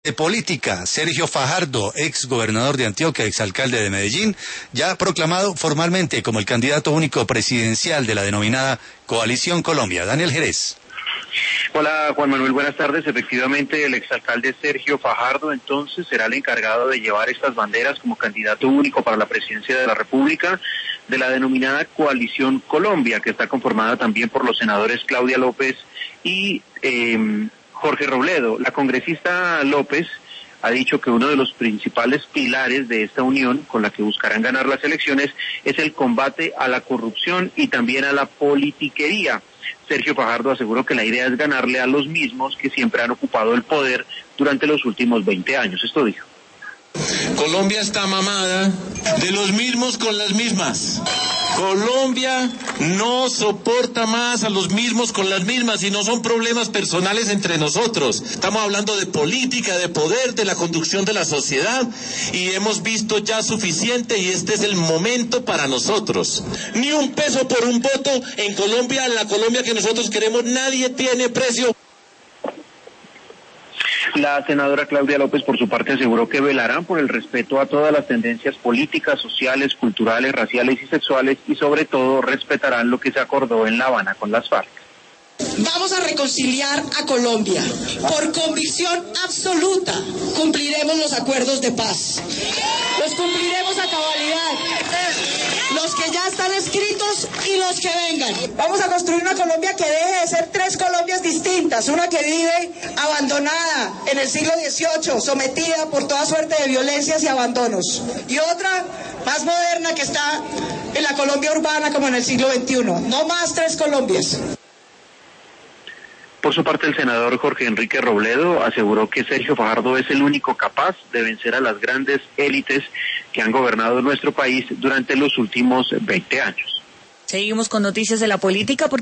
De política, Sergio Fajardo, ex gobernador de Antioquia, ex alcalde de Medellín, ya proclamado formalmente como el candidato único presidencial de la denominada Coalición Colombia. Daniel Jerez. Hola Juan Manuel, buenas tardes. Efectivamente, el exalcalde Sergio Fajardo entonces será el encargado de llevar estas banderas como candidato único para la presidencia de la República de la denominada Coalición Colombia, que está conformada también por los senadores Claudia López y Jorge Robledo. La congresista López ha dicho que uno de los principales pilares de esta unión con la que buscarán ganar las elecciones es el combate a la corrupción y también a la politiquería. Sergio Fajardo aseguró que la idea es ganarle a los mismos que siempre han ocupado el poder durante los últimos 20 años. Esto dijo. Colombia está mamada de los mismos con las mismas. Colombia no soporta más a los mismos con las mismas y no son problemas personales entre nosotros. Estamos hablando de política, de poder, de la conducción de la sociedad y hemos visto ya suficiente y este es el momento para nosotros. Ni un peso por un voto en Colombia, en la Colombia que nosotros queremos, nadie tiene precio. La senadora Claudia López, por su parte, aseguró que velarán por el respeto a todas las tendencias políticas, sociales, culturales, raciales y sexuales y, sobre todo, respetarán lo que se acordó en La Habana con las FARC. Vamos a reconciliar a Colombia. Por convicción absoluta cumpliremos los acuerdos de paz. Los cumpliremos a cabalidad. Los que ya están escritos y los que vengan. Vamos a construir una Colombia que deje de ser tres Colombias distintas. Una que vive abandonada en el siglo XVIII, sometida por toda suerte de violencias y abandonos. Y otra más moderna que está en la Colombia urbana como en el siglo XXI. No más tres Colombias. Por su parte, el senador Jorge Enrique Robledo aseguró que Sergio Fajardo es el único capaz de vencer a las grandes élites que han gobernado nuestro país durante los últimos 20 años. Seguimos con noticias de la política.